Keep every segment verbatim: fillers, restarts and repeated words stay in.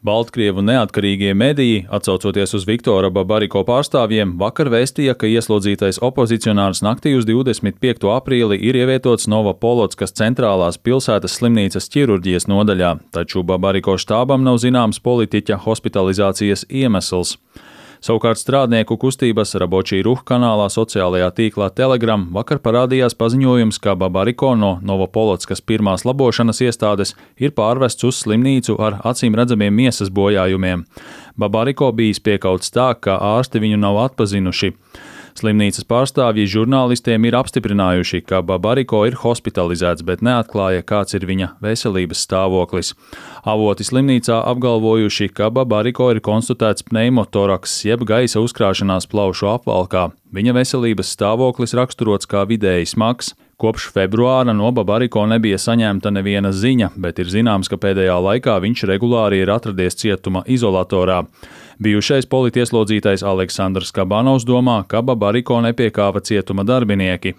Baltkrievu neatkarīgie mediji, atsaucoties uz Viktora Babariko pārstāvjiem, vakar vēstīja, ka ieslodzītais opozicionārs naktī uz divdesmit piekto aprīli ir ievietots Novopolotskas centrālās pilsētas slimnīcas ķirurģijas nodaļā, taču Babariko štābam nav zināms politiķa hospitalizācijas iemesls. Savukārt strādnieku kustības Rabočī Ruh kanālā sociālajā tīklā Telegram vakar parādījās paziņojums, ka Babariko no Novopolotskas pirmās labošanas iestādes ir pārvests uz slimnīcu ar acīm redzamiem miesas bojājumiem. Babariko bijis piekauts tā, ka ārsti viņu nav atpazinuši. Slimnīcas pārstāvji žurnālistiem ir apstiprinājuši, ka Babariko ir hospitalizēts, bet neatklāja, kāds ir viņa veselības stāvoklis. Avoti slimnīcā apgalvojuši, ka Babariko ir konstatēts pneimotoraks, jeb gaisa uzkrāšanās plaušu apvalkā. Viņa veselības stāvoklis raksturots kā vidēji smags. Kopš februāra no Babariko nebija saņemta neviena ziņa, bet ir zināms, ka pēdējā laikā viņš regulāri ir atradies cietuma izolatorā. Bijušais politieslodzītais Aleksandrs Kabanovs domā, ka Babariko nepiekāva cietuma darbinieki.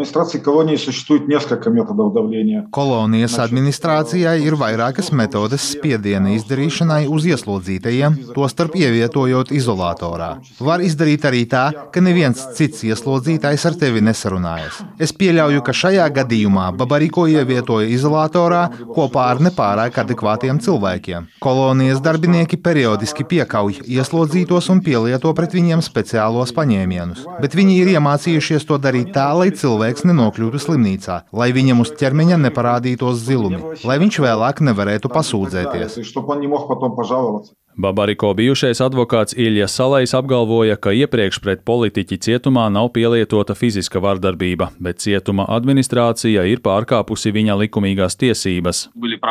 Kolonijas administrācijai ir vairākas metodes spiediena izdarīšanai uz ieslodzītajiem, tostarp ievietojot izolatorā. Var izdarīt arī tā, ka neviens cits ieslodzītais ar tevi nesarunājas. Es pieļauju, ka šajā gadījumā Babariko ievietoja izolatorā kopā ar nepārāk adekvātiem cilvēkiem. Kolonijas darbinieki periodiski piekauj ieslodzītos un pielieto pret viņiem speciālos paņēmienus, bet viņi ir iemācījušies to darīt tā, lai cilvēks nenokļūtu slimnīcā, lai viņam uz ķermeņa neparādītos zilumi, lai viņš vēlāk nevarētu pasūdzēties. Babariko bijušais advokāts Ilja Salejs apgalvoja, ka iepriekš pret politiķi cietumā nav pielietota fiziska vardarbība, bet cietuma administrācija ir pārkāpusi viņa likumīgās tiesības.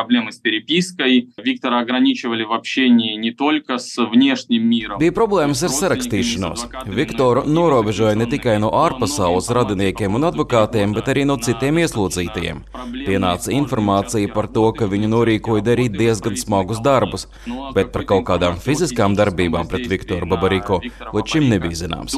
Bija problēmas ar sarakstīšanos. Viktoru norobežoja ne tikai no ārpasaules radiniekiem un advokātiem, bet arī no citiem ieslodzītajiem. Pienāca informācija par to, ka viņu norīkoja darīt diezgan smagus darbus, bet par kaut kādām fiziskām darbībām pret Viktoru Babariko līdz šim nebija zināms.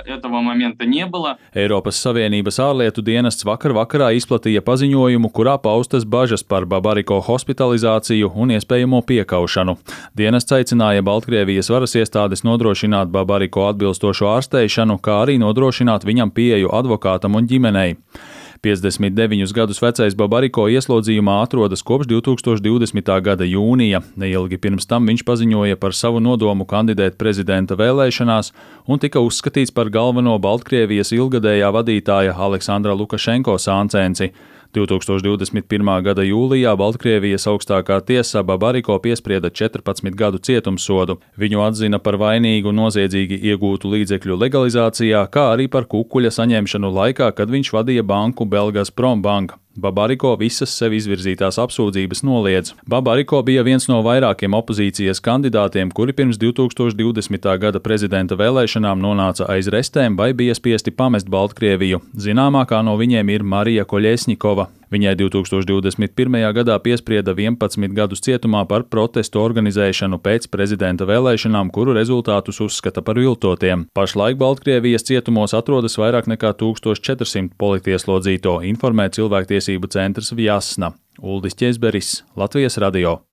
Eiropas Savienības ārlietu dienests vakar vakarā izplatīja paziņojumu, kurā paustas bažas par Babariko hospitalizāciju un iespējamo piekaušanu. Dienests aicināja Baltkrievijas varas iestādes nodrošināt Babariko atbilstošu ārsteišanu, kā arī nodrošināt viņam pieeju advokātam un ģimenei. piecdesmit deviņus gadus vecais Babariko ieslodzījumā atrodas kopš divtūkstoš divdesmitā gada jūnija. Neilgi pirms tam viņš paziņoja par savu nodomu kandidēt prezidenta vēlēšanās un tika uzskatīts par galveno Baltkrievijas ilgadējā vadītāja Aleksandra Lukašenko sāncensi. divtūkstoš divdesmit pirmā gada jūlijā Baltkrievijas augstākā tiesa Babariko piesprieda četrpadsmit gadu cietumsodu. Viņu atzina par vainīgu noziedzīgi iegūtu līdzekļu legalizācijā, kā arī par kukuļa saņemšanu laikā, kad viņš vadīja banku Belgazprom banka. Babariko visas sev izvirzītās apsūdzības noliedz. Babariko bija viens no vairākiem opozīcijas kandidātiem, kuri pirms divtūkstoš divdesmitā gada prezidenta vēlēšanām nonāca aiz restēm vai bija spiesti pamest Baltkrieviju. Zināmākā no viņiem ir Marija Koļesņikova. Viņai divtūkstoš divdesmit pirmajā gadā piesprieda vienpadsmit gadus cietumā par protestu organizēšanu pēc prezidenta vēlēšanām, kuru rezultātus uzskata par viltotiem. Pašlaik Baltkrievijas cietumos atrodas vairāk nekā tūkstoš četrsimt politieslodzīto, informē cilvēktiesību centrs Vjasna. Uldis Ķezberis, Latvijas radio.